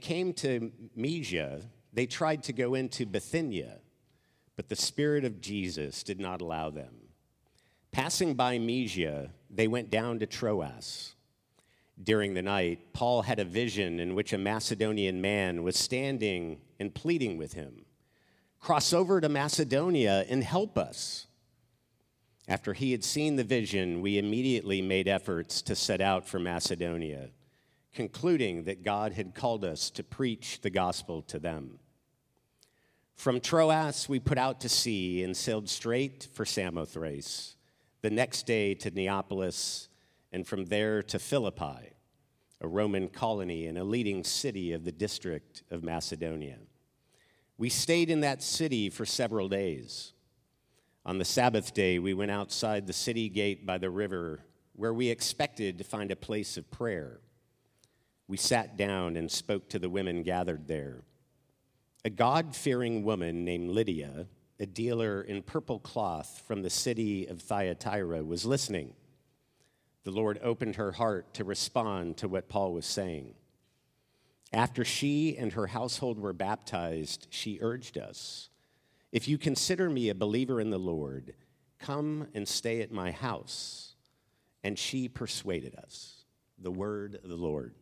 came to Mysia, they tried to go into Bithynia, but the Spirit of Jesus did not allow them. Passing by Mysia, they went down to Troas. During the night, Paul had a vision in which a Macedonian man was standing and pleading with him, "Cross over to Macedonia and help us." After he had seen the vision, we immediately made efforts to set out for Macedonia, concluding that God had called us to preach the gospel to them. From Troas, we put out to sea and sailed straight for Samothrace, the next day to Neapolis, and from there to Philippi, a Roman colony and a leading city of the district of Macedonia. We stayed in that city for several days. On the Sabbath day, we went outside the city gate by the river, where we expected to find a place of prayer. We sat down and spoke to the women gathered there. A God-fearing woman named Lydia, a dealer in purple cloth from the city of Thyatira, was listening. The Lord opened her heart to respond to what Paul was saying. After she and her household were baptized, she urged us, "If you consider me a believer in the Lord, come and stay at my house." And she persuaded us. The word of the Lord.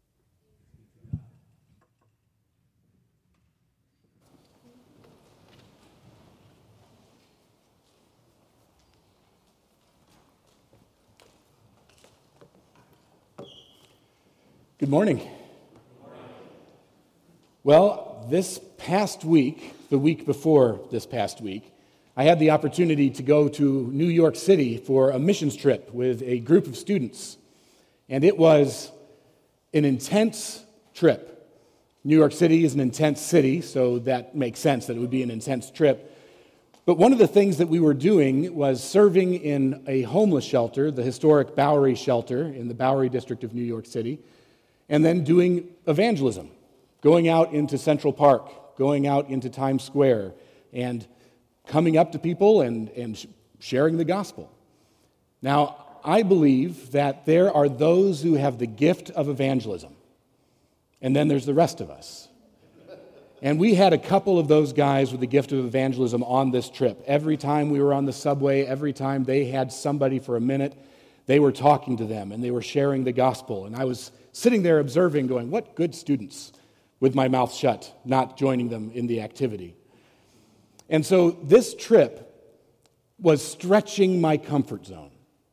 Good morning. Well, this past week, the week before this past week, I had the opportunity to go to New York City for a missions trip with a group of students. And it was an intense trip. New York City is an intense city, so that makes sense that it would be an intense trip. But one of the things that we were doing was serving in a homeless shelter, the historic Bowery shelter in the Bowery district of New York City, and then doing evangelism, going out into Central Park, going out into Times Square, and coming up to people and sharing the gospel. Now, I believe that there are those who have the gift of evangelism, and then there's the rest of us. And we had a couple of those guys with the gift of evangelism on this trip. Every time we were on the subway, every time they had somebody for a minute, they were talking to them, and they were sharing the gospel. And I was sitting there observing, going, what good students, with my mouth shut, not joining them in the activity. And so this trip was stretching my comfort zone.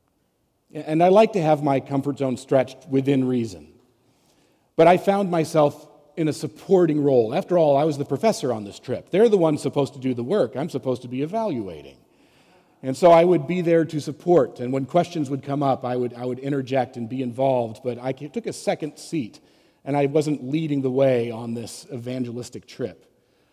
And I like to have my comfort zone stretched within reason. But I found myself in a supporting role. After all, I was the professor on this trip. They're the ones supposed to do the work. I'm supposed to be evaluating. And so I would be there to support, and when questions would come up, I would interject and be involved, but I took a second seat, and I wasn't leading the way on this evangelistic trip.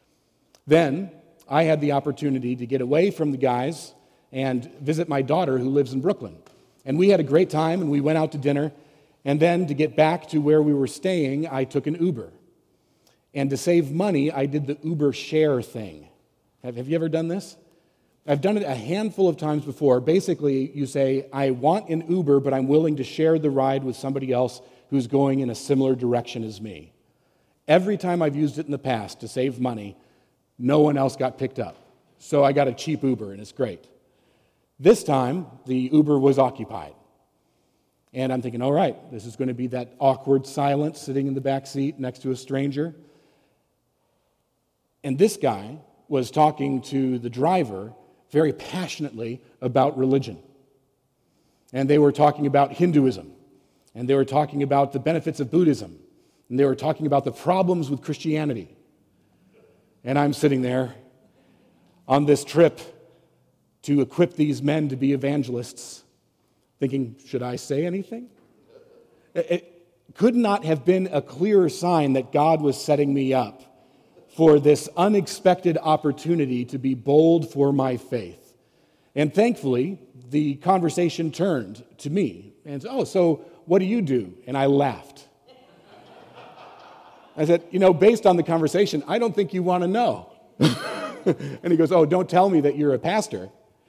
Then I had the opportunity to get away from the guys and visit my daughter who lives in Brooklyn. And we had a great time, and we went out to dinner, and then to get back to where we were staying, I took an Uber. And to save money, I did the Uber share thing. Have you ever done this? I've done it a handful of times before. Basically, you say, I want an Uber, but I'm willing to share the ride with somebody else who's going in a similar direction as me. Every time I've used it in the past to save money, no one else got picked up. So I got a cheap Uber, and it's great. This time, the Uber was occupied. And I'm thinking, all right, this is going to be that awkward silence sitting in the back seat next to a stranger. And this guy was talking to the driver very passionately about religion. And they were talking about Hinduism, and they were talking about the benefits of Buddhism, and they were talking about the problems with Christianity. And I'm sitting there on this trip to equip these men to be evangelists, thinking, should I say anything? It could not have been a clearer sign that God was setting me up for this unexpected opportunity to be bold for my faith. And thankfully, the conversation turned to me and said, oh, so what do you do? And I laughed. I said, based on the conversation, I don't think you want to know. And he goes, oh, don't tell me that you're a pastor.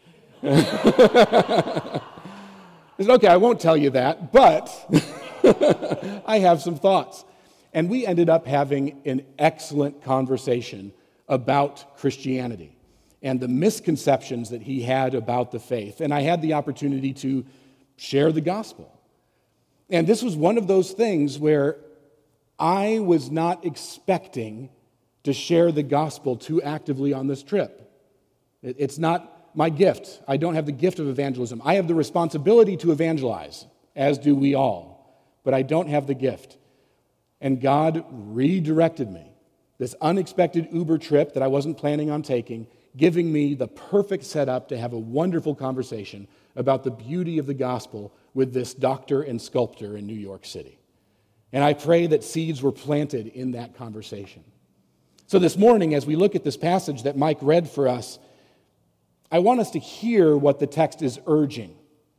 I said, okay, I won't tell you that, but I have some thoughts. And we ended up having an excellent conversation about Christianity and the misconceptions that he had about the faith. And I had the opportunity to share the gospel. And this was one of those things where I was not expecting to share the gospel too actively on this trip. It's not my gift. I don't have the gift of evangelism. I have the responsibility to evangelize, as do we all, but I don't have the gift. And God redirected me, this unexpected Uber trip that I wasn't planning on taking, giving me the perfect setup to have a wonderful conversation about the beauty of the gospel with this doctor and sculptor in New York City. And I pray that seeds were planted in that conversation. So this morning, as we look at this passage that Mike read for us, I want us to hear what the text is urging.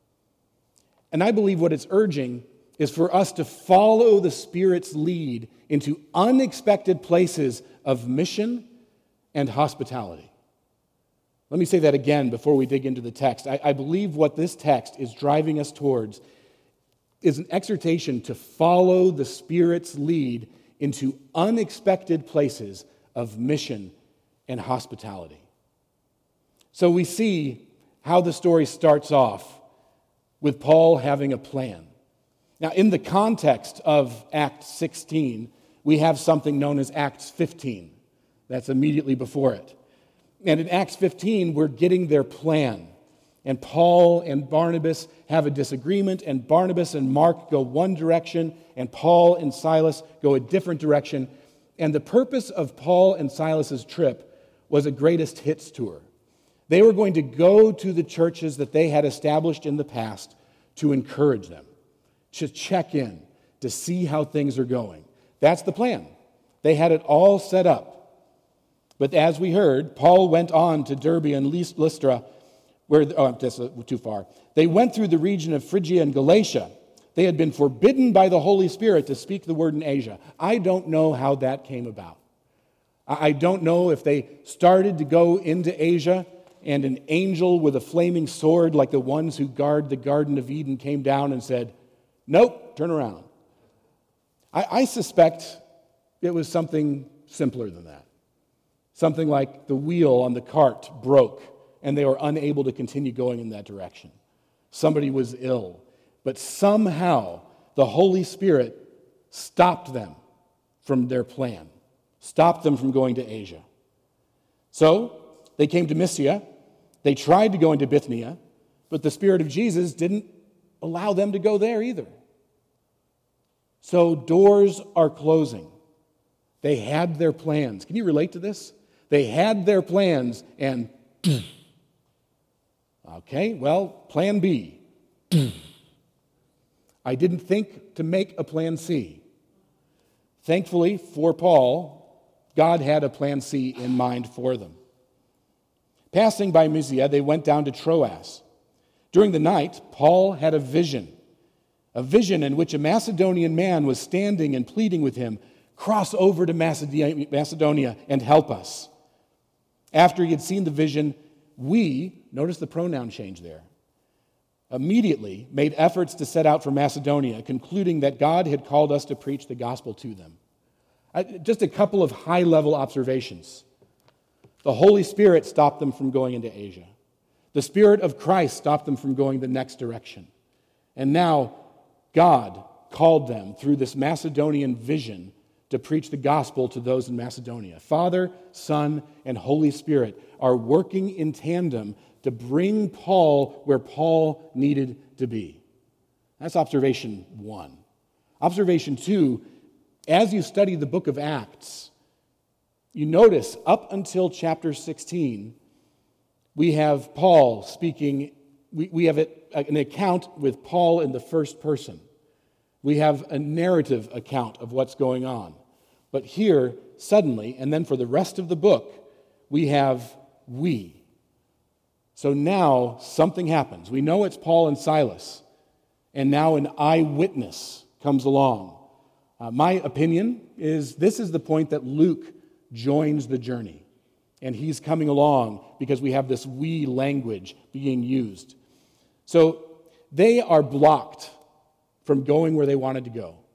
And I believe what it's urging is for us to follow the Spirit's lead into unexpected places of mission and hospitality. Let me say that again before we dig into the text. I believe what this text is driving us towards is an exhortation to follow the Spirit's lead into unexpected places of mission and hospitality. So we see how the story starts off with Paul having a plan. Now, in the context of Acts 16, we have something known as Acts 15. That's immediately before it. And in Acts 15, we're getting their plan. And Paul and Barnabas have a disagreement, and Barnabas and Mark go one direction, and Paul and Silas go a different direction. And the purpose of Paul and Silas's trip was a greatest hits tour. They were going to go to the churches that they had established in the past to encourage them, to check in, to see how things are going. That's the plan. They had it all set up. But as we heard, Paul went on to Derbe and Lystra, that's too far. They went through the region of Phrygia and Galatia. They had been forbidden by the Holy Spirit to speak the word in Asia. I don't know how that came about. I don't know if they started to go into Asia and an angel with a flaming sword like the ones who guard the Garden of Eden came down and said, "Nope, turn around." I suspect it was something simpler than that. Something like the wheel on the cart broke and they were unable to continue going in that direction. Somebody was ill, but somehow the Holy Spirit stopped them from their plan, stopped them from going to Asia. So they came to Mysia. They tried to go into Bithynia, but the Spirit of Jesus didn't allow them to go there either. So doors are closing. They had their plans. Can you relate to this? They had their plans and okay, well, plan B. I didn't think to make a plan C. Thankfully for Paul, God had a plan C in mind for them. Passing by Mysia, they went down to Troas. During the night, Paul had a vision in which a Macedonian man was standing and pleading with him, "Cross over to Macedonia and help us." After he had seen the vision, notice the pronoun change there, immediately made efforts to set out for Macedonia, concluding that God had called us to preach the gospel to them. Just a couple of high-level observations. The Holy Spirit stopped them from going into Asia. The Spirit of Christ stopped them from going the next direction. And now God called them through this Macedonian vision to preach the gospel to those in Macedonia. Father, Son, and Holy Spirit are working in tandem to bring Paul where Paul needed to be. That's observation 1. Observation 2, as you study the book of Acts, you notice up until chapter 16, we have Paul speaking, we have an account with Paul in the first person. We have a narrative account of what's going on. But here, suddenly, and then for the rest of the book, we have we. So now something happens. We know it's Paul and Silas, and now an eyewitness comes along. My opinion is this is the point that Luke joins the journey, and he's coming along because we have this we language being used. So they are blocked from going where they wanted to go.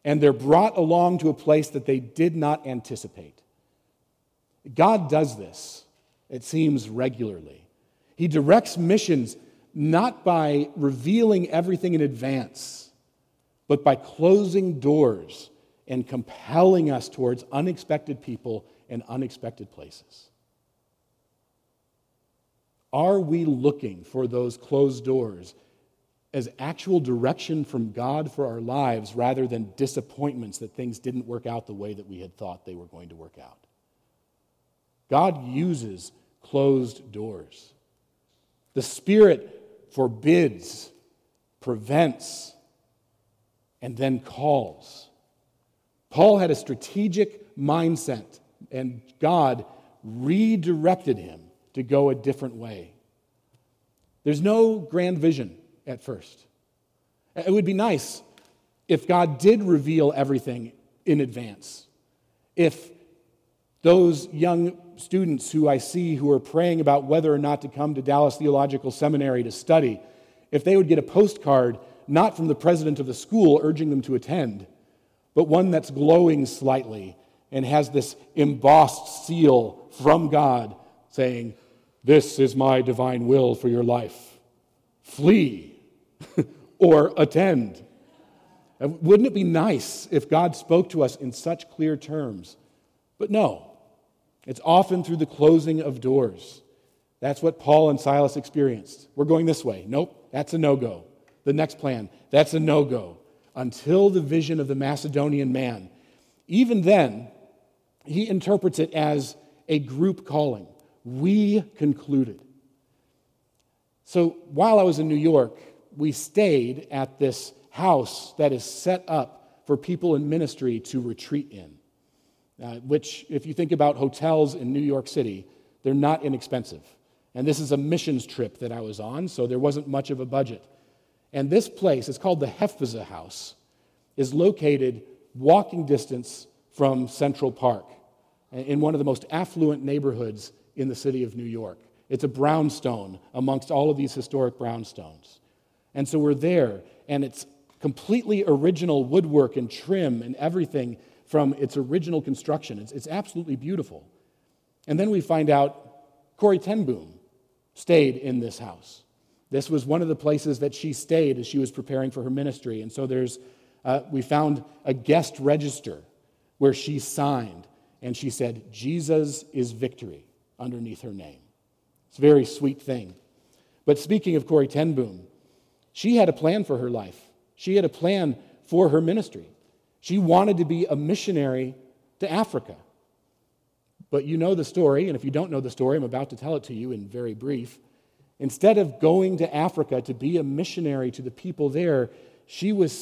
and they're brought along to a place that they did not anticipate. God does this, it seems, regularly. He directs missions not by revealing everything in advance, but by closing doors and compelling us towards unexpected people and unexpected places. Are we looking for those closed doors as actual direction from God for our lives rather than disappointments that things didn't work out the way that we had thought they were going to work out? God uses closed doors. The Spirit forbids, prevents, and then calls. Paul had a strategic mindset, and God redirected him to go a different way. There's no grand vision at first. It would be nice if God did reveal everything in advance. If those young students who I see who are praying about whether or not to come to Dallas Theological Seminary to study, if they would get a postcard not from the president of the school urging them to attend, but one that's glowing slightly and has this embossed seal from God saying, "This is my divine will for your life. Flee or attend." Wouldn't it be nice if God spoke to us in such clear terms? But no. It's often through the closing of doors. That's what Paul and Silas experienced. We're going this way. Nope, that's a no-go. The next plan, that's a no-go. Until the vision of the Macedonian man. Even then, he interprets it as a group calling. We concluded. So while I was in New York, we stayed at this house that is set up for people in ministry to retreat in. Which, if you think about hotels in New York City, they're not inexpensive. And this is a missions trip that I was on, so there wasn't much of a budget. And this place, it's called the Hephzibah House, is located walking distance from Central Park, in one of the most affluent neighborhoods in the city of New York. It's a brownstone amongst all of these historic brownstones. And so we're there, and it's completely original woodwork and trim and everything from its original construction. It's absolutely beautiful. And then we find out Corrie ten Boom stayed in this house. This was one of the places that she stayed as she was preparing for her ministry. And so we found a guest register where she signed, and she said, "Jesus is victory," underneath her name. It's a very sweet thing. But speaking of Corrie ten Boom, she had a plan for her life. She had a plan for her ministry. She wanted to be a missionary to Africa. But you know the story, and if you don't know the story, I'm about to tell it to you in very brief. Instead of going to Africa to be a missionary to the people there, she was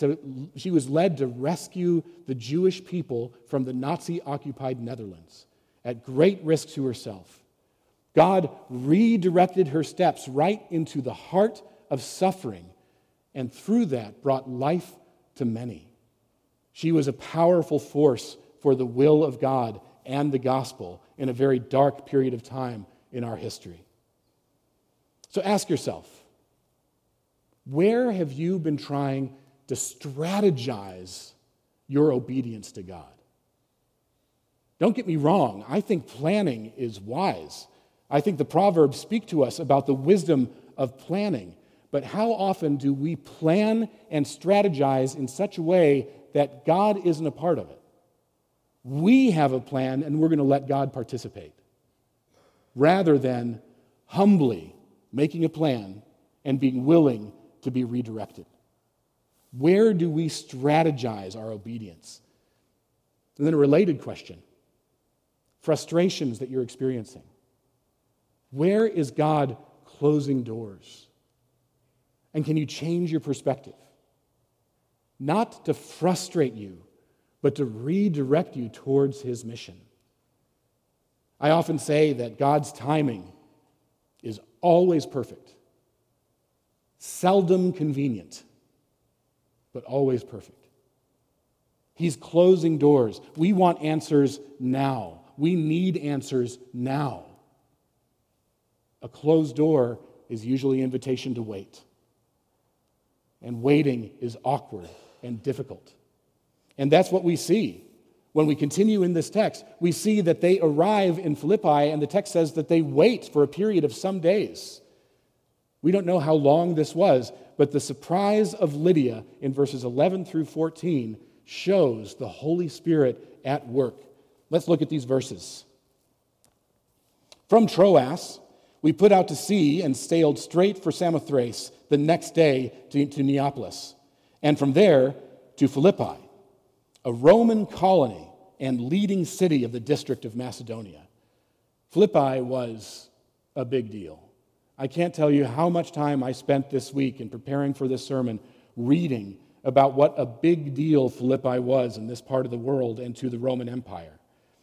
led to rescue the Jewish people from the Nazi-occupied Netherlands at great risk to herself. God redirected her steps right into the heart of suffering, and through that brought life to many. She was a powerful force for the will of God and the gospel in a very dark period of time in our history. So ask yourself, where have you been trying to strategize your obedience to God? Don't get me wrong, I think planning is wise. I think the Proverbs speak to us about the wisdom of planning. But how often do we plan and strategize in such a way that God isn't a part of it? We have a plan and we're going to let God participate, rather than humbly making a plan and being willing to be redirected. Where do we strategize our obedience? And then a related question, frustrations that you're experiencing. Where is God closing doors? And can you change your perspective? Not to frustrate you, but to redirect you towards His mission. I often say that God's timing is always perfect, seldom convenient, but always perfect. He's closing doors. We want answers now. We need answers now. A closed door is usually an invitation to wait. And waiting is awkward and difficult. And that's what we see. When we continue in this text, we see that they arrive in Philippi, and the text says that they wait for a period of some days. We don't know how long this was, but the surprise of Lydia in verses 11 through 14 shows the Holy Spirit at work. Let's look at these verses. From Troas, we put out to sea and sailed straight for Samothrace the next day to Neapolis, and from there to Philippi, a Roman colony and leading city of the district of Macedonia. Philippi was a big deal. I can't tell you how much time I spent this week in preparing for this sermon reading about what a big deal Philippi was in this part of the world and to the Roman Empire.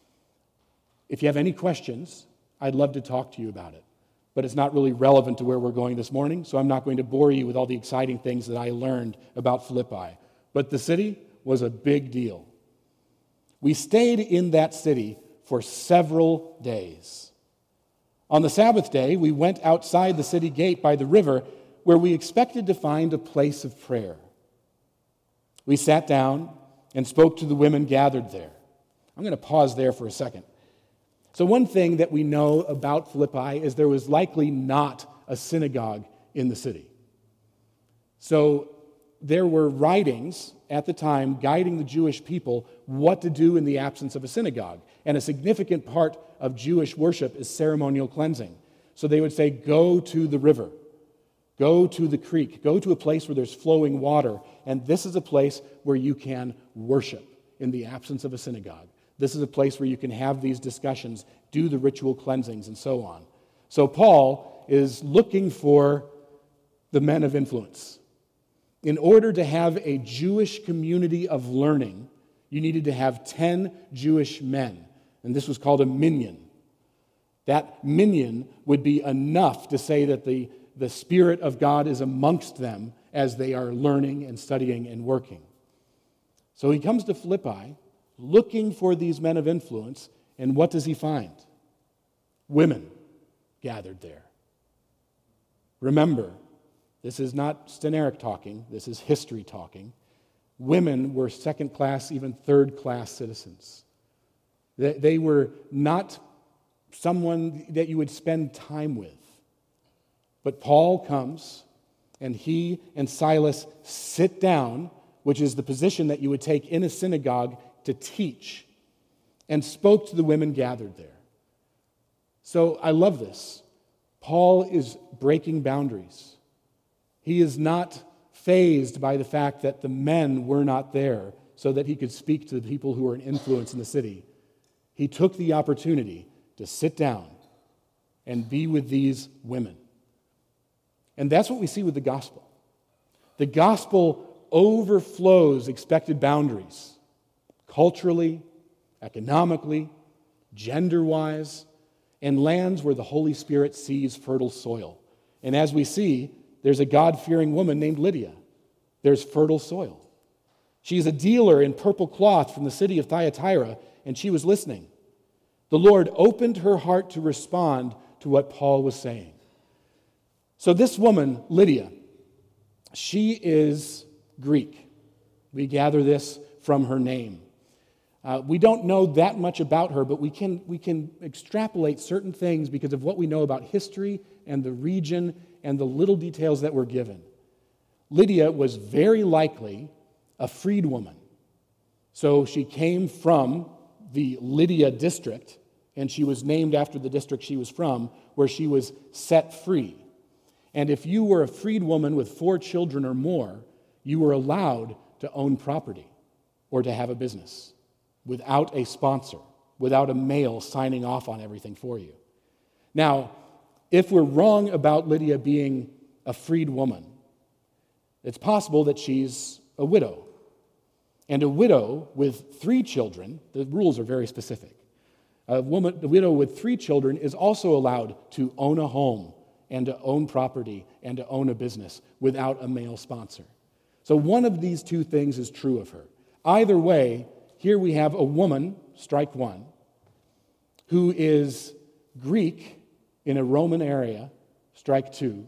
If you have any questions, I'd love to talk to you about it. But it's not really relevant to where we're going this morning, so I'm not going to bore you with all the exciting things that I learned about Philippi. But the city was a big deal. We stayed in that city for several days. On the Sabbath day, we went outside the city gate by the river where we expected to find a place of prayer. We sat down and spoke to the women gathered there. I'm going to pause there for a second. So one thing that we know about Philippi is there was likely not a synagogue in the city. So there were writings at the time guiding the Jewish people what to do in the absence of a synagogue. And a significant part of Jewish worship is ceremonial cleansing. So they would say, go to the river, go to the creek, go to a place where there's flowing water, and this is a place where you can worship in the absence of a synagogue. This is a place where you can have these discussions, do the ritual cleansings, and so on. So Paul is looking for the men of influence. In order to have a Jewish community of learning, you needed to have 10 Jewish men, and this was called a minyan. That minyan would be enough to say that the Spirit of God is amongst them as they are learning and studying and working. So he comes to Philippi looking for these men of influence, and what does he find? Women gathered there. Remember, this is not Steneric talking, this is history talking. Women were second-class, even third-class citizens. They were not someone that you would spend time with. But Paul comes, and he and Silas sit down, which is the position that you would take in a synagogue to teach, and spoke to the women gathered there. So I love this. Paul is breaking boundaries. He is not fazed by the fact that the men were not there so that he could speak to the people who were an influence in the city. He took the opportunity to sit down and be with these women. And that's what we see with the gospel. The gospel overflows expected boundaries, culturally, economically, gender-wise, and lands where the Holy Spirit sees fertile soil. And as we see, there's a God-fearing woman named Lydia. There's fertile soil. She's a dealer in purple cloth from the city of Thyatira, and she was listening. The Lord opened her heart to respond to what Paul was saying. So this woman, Lydia, she is Greek. We gather this from her name. We don't know that much about her, but we can extrapolate certain things because of what we know about history and the region and the little details that were given. Lydia was very likely a freedwoman. So she came from the Lydia district, and she was named after the district she was from, where she was set free. And if you were a freedwoman with 4 children or more, you were allowed to own property or to have a business without a sponsor, without a male signing off on everything for you. Now, if we're wrong about Lydia being a freed woman, it's possible that she's a widow. And a widow with 3 children, the rules are very specific. A widow with 3 children is also allowed to own a home and to own property and to own a business without a male sponsor. So one of these 2 things is true of her. Either way, here we have a woman, strike 1, who is Greek in a Roman area, strike 2,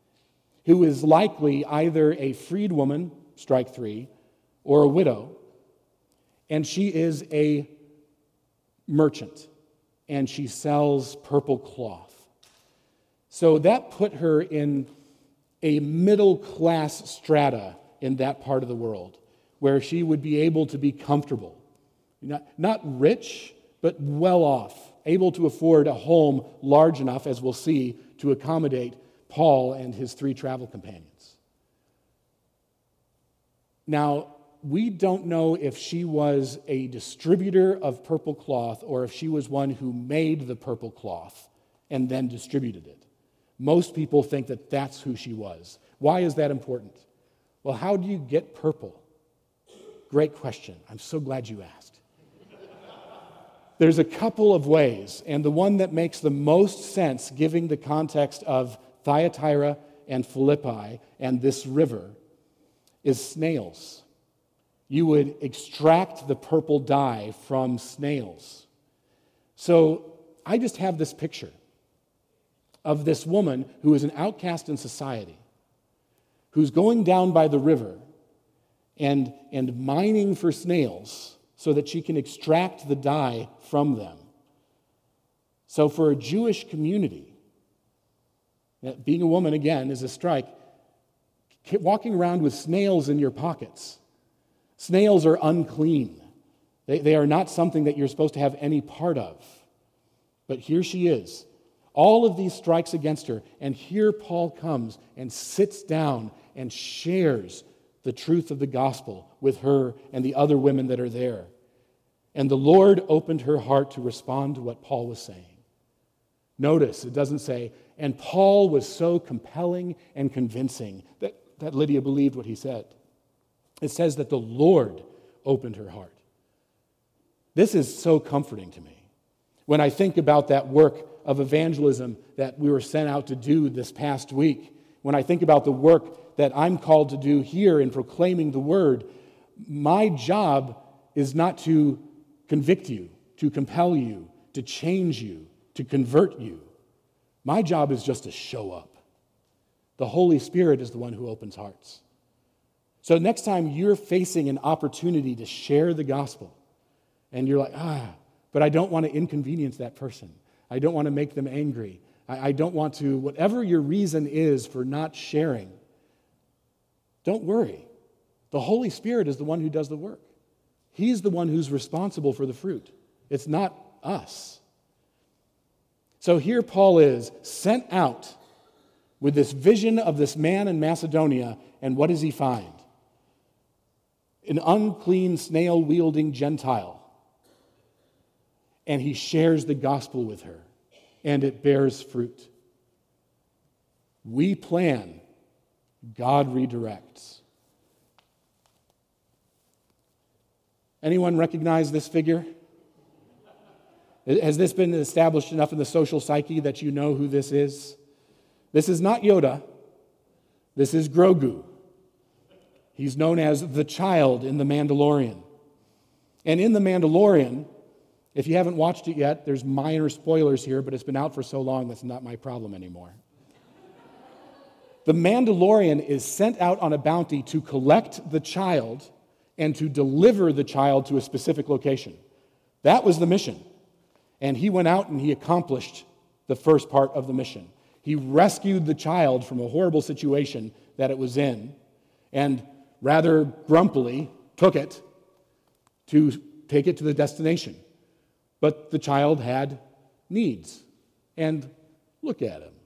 who is likely either a freed woman, strike 3, or a widow, and she is a merchant, and she sells purple cloth. So that put her in a middle-class strata in that part of the world, where she would be able to be comfortable. Not rich, but well off, able to afford a home large enough, as we'll see, to accommodate Paul and his 3 travel companions. Now, we don't know if she was a distributor of purple cloth or if she was one who made the purple cloth and then distributed it. Most people think that that's who she was. Why is that important? Well, how do you get purple? Great question. I'm so glad you asked. There's a couple of ways, and the one that makes the most sense, given the context of Thyatira and Philippi and this river, is snails. You would extract the purple dye from snails. So I just have this picture of this woman who is an outcast in society, who's going down by the river and mining for snails so that she can extract the dye from them. So for a Jewish community, being a woman, again, is a strike. Walking around with snails in your pockets. Snails are unclean. They are not something that you're supposed to have any part of. But here she is. All of these strikes against her, and here Paul comes and sits down and shares the truth of the gospel with her and the other women that are there. And the Lord opened her heart to respond to what Paul was saying. Notice, it doesn't say, and Paul was so compelling and convincing that Lydia believed what he said. It says that the Lord opened her heart. This is so comforting to me. When I think about that work of evangelism that we were sent out to do this past week, when I think about the work that I'm called to do here in proclaiming the word, my job is not to convict you, to compel you, to change you, to convert you. My job is just to show up. The Holy Spirit is the one who opens hearts. So next time you're facing an opportunity to share the gospel, and you're like, but I don't want to inconvenience that person. I don't want to make them angry. I don't want to, whatever your reason is for not sharing, don't worry. The Holy Spirit is the one who does the work. He's the one who's responsible for the fruit. It's not us. So here Paul is sent out with this vision of this man in Macedonia, and what does he find? An unclean, snail-wielding Gentile. And he shares the gospel with her, and it bears fruit. We plan, God redirects. Anyone recognize this figure? Has this been established enough in the social psyche that you know who this is? This is not Yoda. This is Grogu. He's known as the child in The Mandalorian. And in The Mandalorian, if you haven't watched it yet, there's minor spoilers here, but it's been out for so long that's not my problem anymore. The Mandalorian is sent out on a bounty to collect the child and to deliver the child to a specific location. That was the mission. And he went out and he accomplished the first part of the mission. He rescued the child from a horrible situation that it was in, and rather grumpily took it to take it to the destination. But the child had needs. And look at him.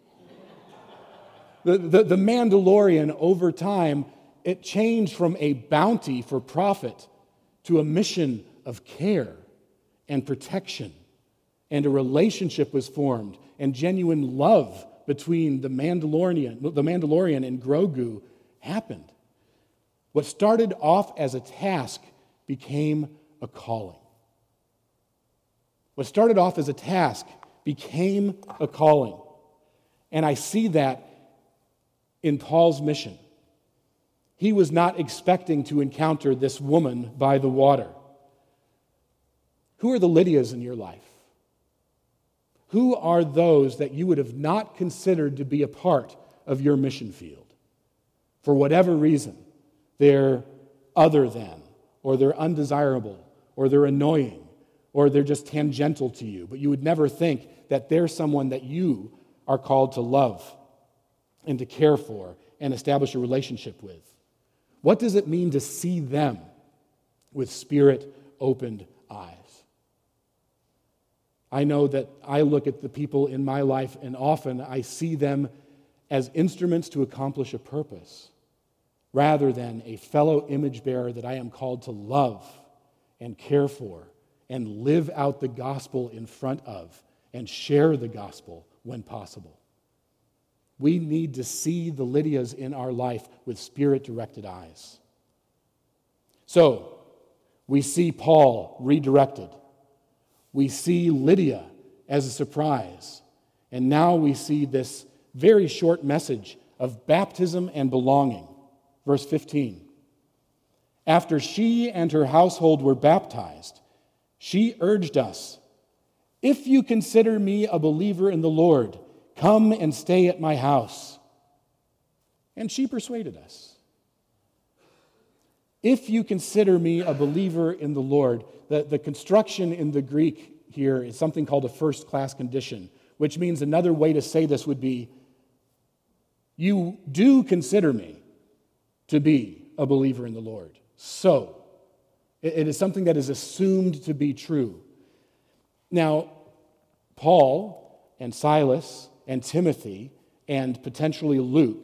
The Mandalorian, over time, it changed from a bounty for profit to a mission of care and protection. And a relationship was formed, and genuine love between the Mandalorian and Grogu happened. What started off as a task became a calling. What started off as a task became a calling. And I see that in Paul's mission. He was not expecting to encounter this woman by the water. Who are the Lydias in your life? Who are those that you would have not considered to be a part of your mission field? For whatever reason, they're other than, or they're undesirable, or they're annoying, or they're just tangential to you, but you would never think that they're someone that you are called to love and to care for and establish a relationship with. What does it mean to see them with Spirit-opened eyes? I know that I look at the people in my life, and often I see them as instruments to accomplish a purpose, rather than a fellow image bearer that I am called to love and care for and live out the gospel in front of and share the gospel when possible. We need to see the Lydias in our life with Spirit-directed eyes. So, we see Paul redirected. We see Lydia as a surprise. And now we see this very short message of baptism and belonging. Verse 15. After she and her household were baptized, she urged us, "If you consider me a believer in the Lord, come and stay at my house." And she persuaded us. If you consider me a believer in the Lord, the construction in the Greek here is something called a first-class condition, which means another way to say this would be, you do consider me to be a believer in the Lord. So, it is something that is assumed to be true. Now, Paul and Silas and Timothy and potentially Luke,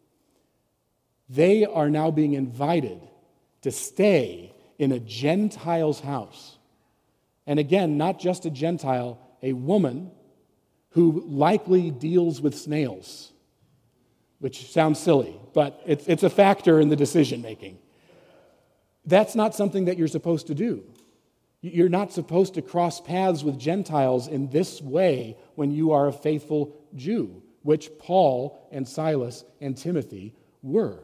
they are now being invited to stay in a Gentile's house. And again, not just a Gentile, a woman who likely deals with snails, which sounds silly, but it's a factor in the decision-making. That's not something that you're supposed to do. You're not supposed to cross paths with Gentiles in this way when you are a faithful Jew, which Paul and Silas and Timothy were.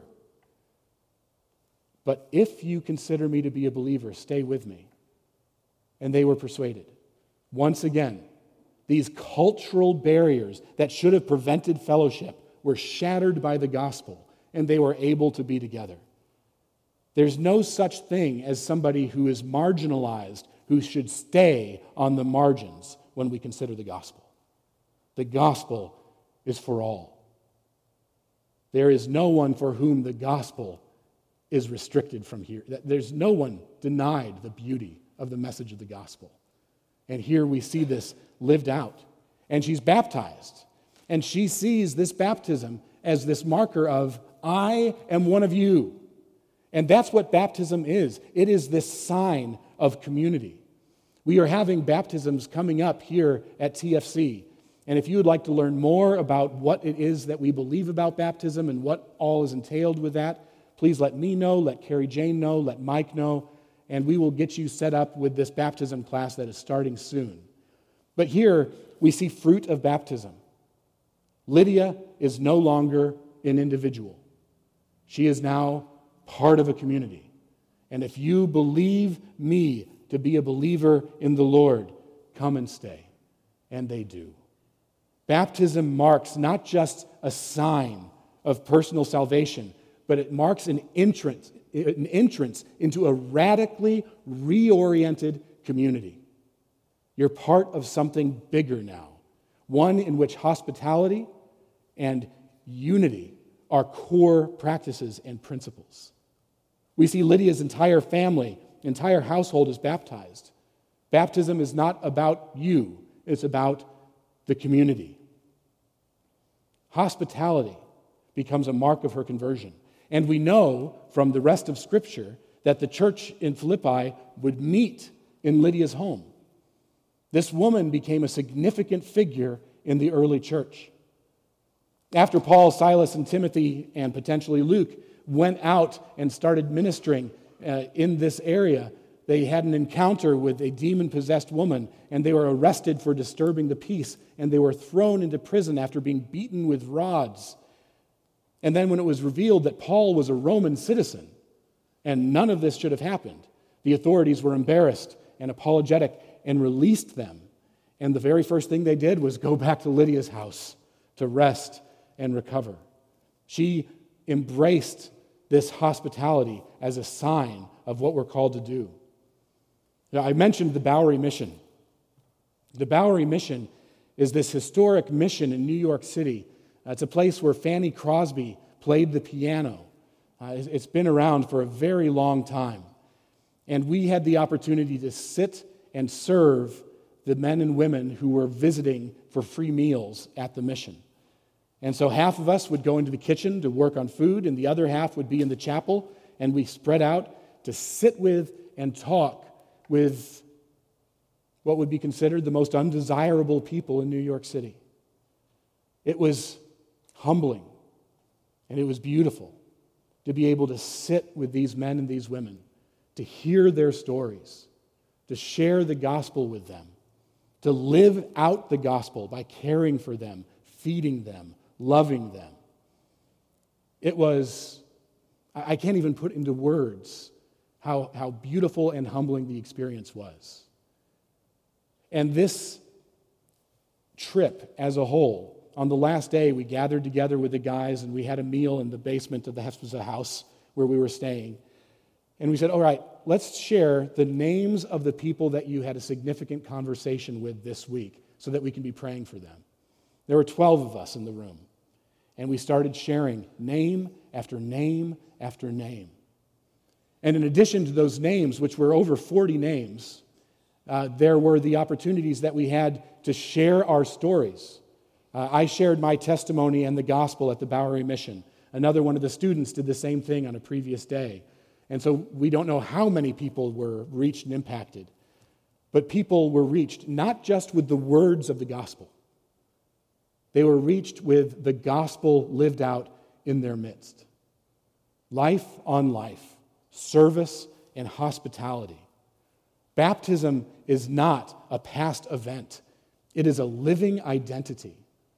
But if you consider me to be a believer, stay with me. And they were persuaded. Once again, these cultural barriers that should have prevented fellowship were shattered by the gospel, and they were able to be together. There's no such thing as somebody who is marginalized who should stay on the margins when we consider the gospel. The gospel is for all. There is no one for whom the gospel is restricted from here. There's no one denied the beauty of the message of the gospel. And here we see this lived out. And she's baptized. And she sees this baptism as this marker of, I am one of you. And that's what baptism is. It is this sign of community. We are having baptisms coming up here at TFC. And if you would like to learn more about what it is that we believe about baptism and what all is entailed with that, please let me know, let Carrie Jane know, let Mike know, and we will get you set up with this baptism class that is starting soon. But here we see fruit of baptism. Lydia is no longer an individual. She is now part of a community. And if you believe me to be a believer in the Lord, come and stay. And they do. Baptism marks not just a sign of personal salvation, but it marks an entrance into a radically reoriented community. You're part of something bigger now, one in which hospitality and unity are core practices and principles. We see Lydia's entire family, entire household is baptized. Baptism is not about you, it's about the community. Hospitality becomes a mark of her conversion. And we know from the rest of Scripture that the church in Philippi would meet in Lydia's home. This woman became a significant figure in the early church. After Paul, Silas, and Timothy, and potentially Luke went out and started ministering in this area, they had an encounter with a demon-possessed woman, and they were arrested for disturbing the peace, and they were thrown into prison after being beaten with rods. And then when it was revealed that Paul was a Roman citizen, and none of this should have happened, the authorities were embarrassed and apologetic and released them. And the very first thing they did was go back to Lydia's house to rest and recover. She embraced this hospitality as a sign of what we're called to do. Now, I mentioned the Bowery Mission. The Bowery Mission is this historic mission in New York City. It's a place where Fanny Crosby played the piano. It's been around for a very long time. And we had the opportunity to sit and serve the men and women who were visiting for free meals at the mission. And so half of us would go into the kitchen to work on food, and the other half would be in the chapel, and we spread out to sit with and talk with what would be considered the most undesirable people in New York City. It was humbling, and it was beautiful to be able to sit with these men and these women, to hear their stories, to share the gospel with them, to live out the gospel by caring for them, feeding them, loving them. It was, I can't even put into words how beautiful and humbling the experience was. And this trip as a whole, on the last day, we gathered together with the guys and we had a meal in the basement of the Hespza house where we were staying. And we said, all right, let's share the names of the people that you had a significant conversation with this week so that we can be praying for them. There were 12 of us in the room. And we started sharing name after name after name. And in addition to those names, which were over 40 names, there were the opportunities that we had to share our stories. I shared my testimony and the gospel at the Bowery Mission. Another one of the students did the same thing on a previous day. And so we don't know how many people were reached and impacted. But people were reached not just with the words of the gospel. They were reached with the gospel lived out in their midst. Life on life, service and hospitality. Baptism is not a past event. It is a living identity.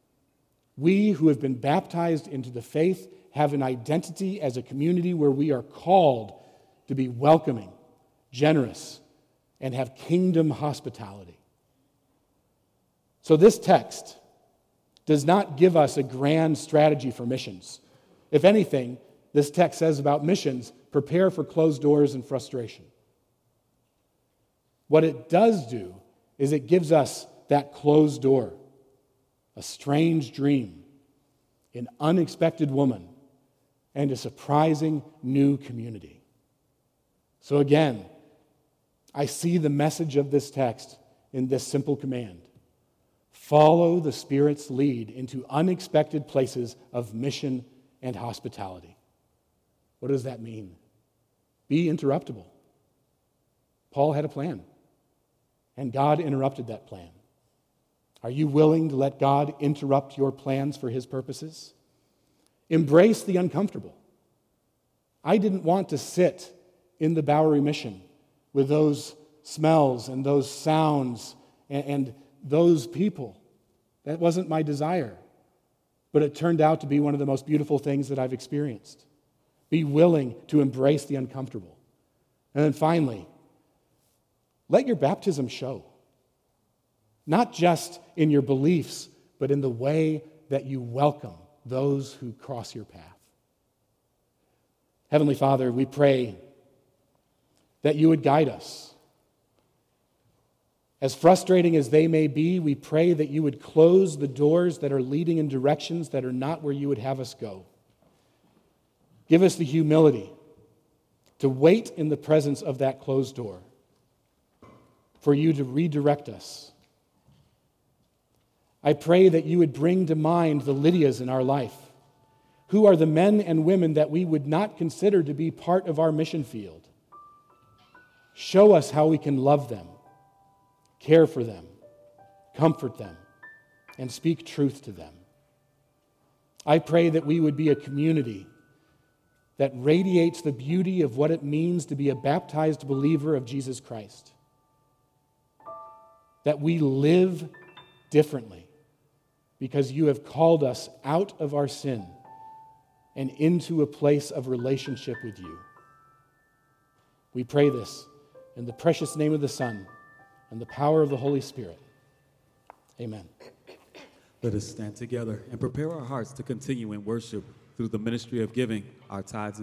We who have been baptized into the faith have an identity as a community where we are called to be welcoming, generous, and have kingdom hospitality. So this text does not give us a grand strategy for missions. If anything, this text says about missions, prepare for closed doors and frustration. What it does do is it gives us that closed door, a strange dream, an unexpected woman, and a surprising new community. So again, I see the message of this text in this simple command. Follow the Spirit's lead into unexpected places of mission and hospitality. What does that mean? Be interruptible. Paul had a plan, and God interrupted that plan. Are you willing to let God interrupt your plans for His purposes? Embrace the uncomfortable. I didn't want to sit in the Bowery Mission with those smells and those sounds and those people. That wasn't my desire. But it turned out to be one of the most beautiful things that I've experienced. Be willing to embrace the uncomfortable. And then finally, let your baptism show. Not just in your beliefs, but in the way that you welcome those who cross your path. Heavenly Father, we pray that you would guide us. As frustrating as they may be, we pray that you would close the doors that are leading in directions that are not where you would have us go. Give us the humility to wait in the presence of that closed door, for you to redirect us. I pray that you would bring to mind the Lydias in our life, who are the men and women that we would not consider to be part of our mission field. Show us how we can love them, care for them, comfort them, and speak truth to them. I pray that we would be a community that radiates the beauty of what it means to be a baptized believer of Jesus Christ. That we live differently because you have called us out of our sin and into a place of relationship with you. We pray this in the precious name of the Son and the power of the Holy Spirit. Amen. Let us stand together and prepare our hearts to continue in worship through the ministry of giving our tithes and